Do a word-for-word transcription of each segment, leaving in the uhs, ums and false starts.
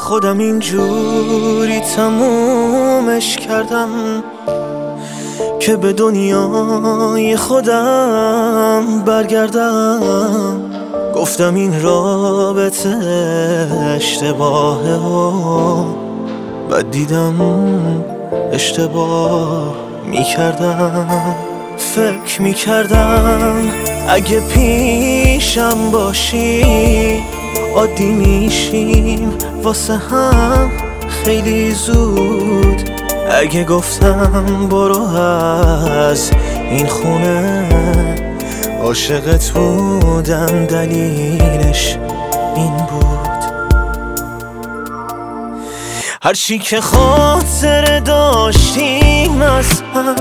خودم اینجوری تمومش کردم که به دنیای خودم برگردم. گفتم این رابطه اشتباهه و بعد دیدم اشتباه میکردم. فکر میکردم اگه پیشم باشی عادی میشیم واسه هم خیلی زود. اگه گفتم برو از این خونه عاشقت بودم دلیلش این بود. هرچی که خاطر داشتیم از هم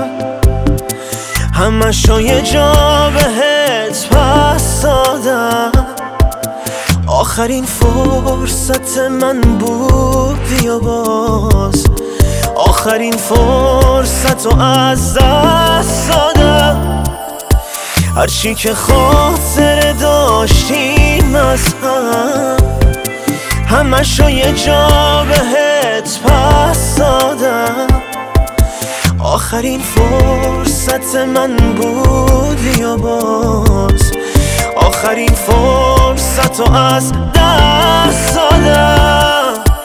همشو یه جا بهت پس دادم. آخرین فرصت من بود یا باز آخرین فرصت رو از دست دادم. هرچی که خاطر داشتیم از هم همشو یه جا بهت پس دادم. آخرین فرصت من بود یا باز آخرین فرصت رو از دست دادم.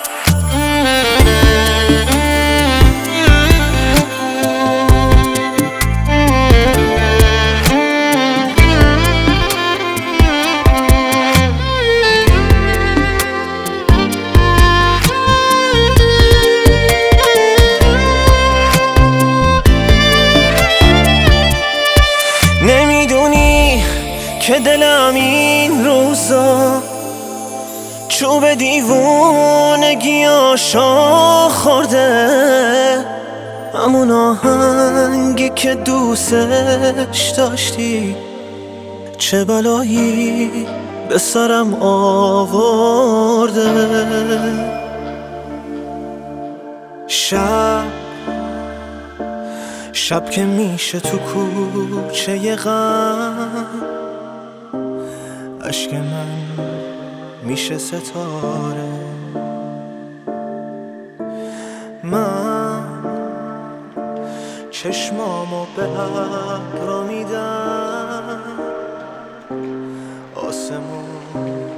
نمیدونی که دلم این روزا چوب دیوونگی آشا خورده. همون آهنگی که دوستش داشتی چه بلایی به سرم آورده. شب شب که میشه تو کوچه غم عشق من میشه ستاره. من چشمامو به ابرا میدم آسمون